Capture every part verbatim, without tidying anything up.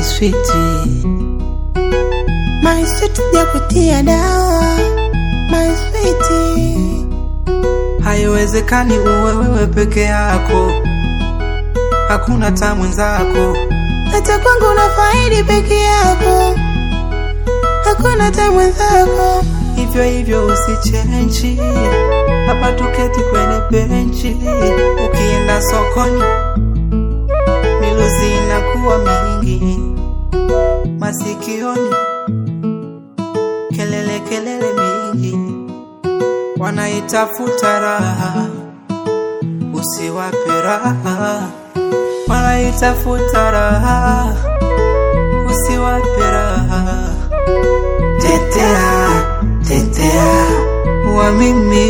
sweetie, my sweetie ya kutia dawa, my sweetie. Haiwezekani uwe wewe peke yako, hakuna ta mwenzako. Hata kwangu unafaidi peke yako, hakuna ta mwenzako. Hivyo hivyo usichange, hapa tuketi kwenye benchi. Ukienda sokoni miluzi inakuwa mingi, masikioni kelele kelele mingi. Wanaitafuta raha, usiwape raha. Wanaitafuta raha, usiwape raha. Tetea, tetea wa mimi,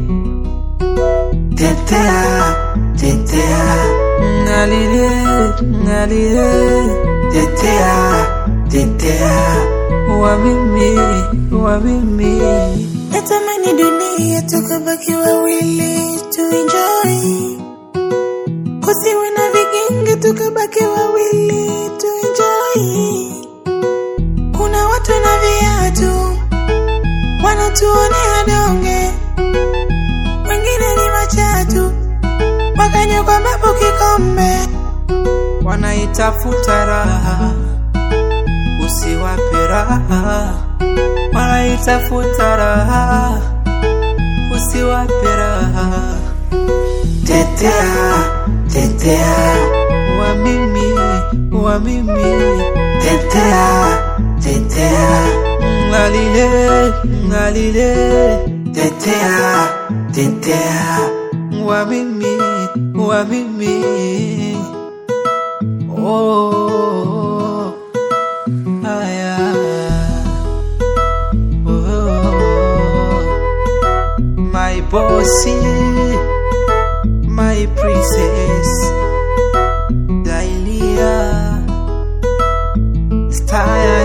tetea, tetea ngalile, ngalile. Tetea, tetea wa mimi, wa mimi. natamani dunia tukabaki wawili to enjoy, kusiwe na vigingi tukabaki wawili to enjoy. Kuna watu na viatu wanatuonea donge, wengine ni machatu wakanywa kwa mapo kikombe. Wanaitafuta raha, usiwape raha. Wanaitafuta raha, usiwape raha. Tetea, tetea wa mimi, wa mimi. tetea, tetea Ngalile, ngalile. tetea, tetea Wa mimi, wa mimi. Oh, aya. Oh, my bossy, my princess, Dahlia, style.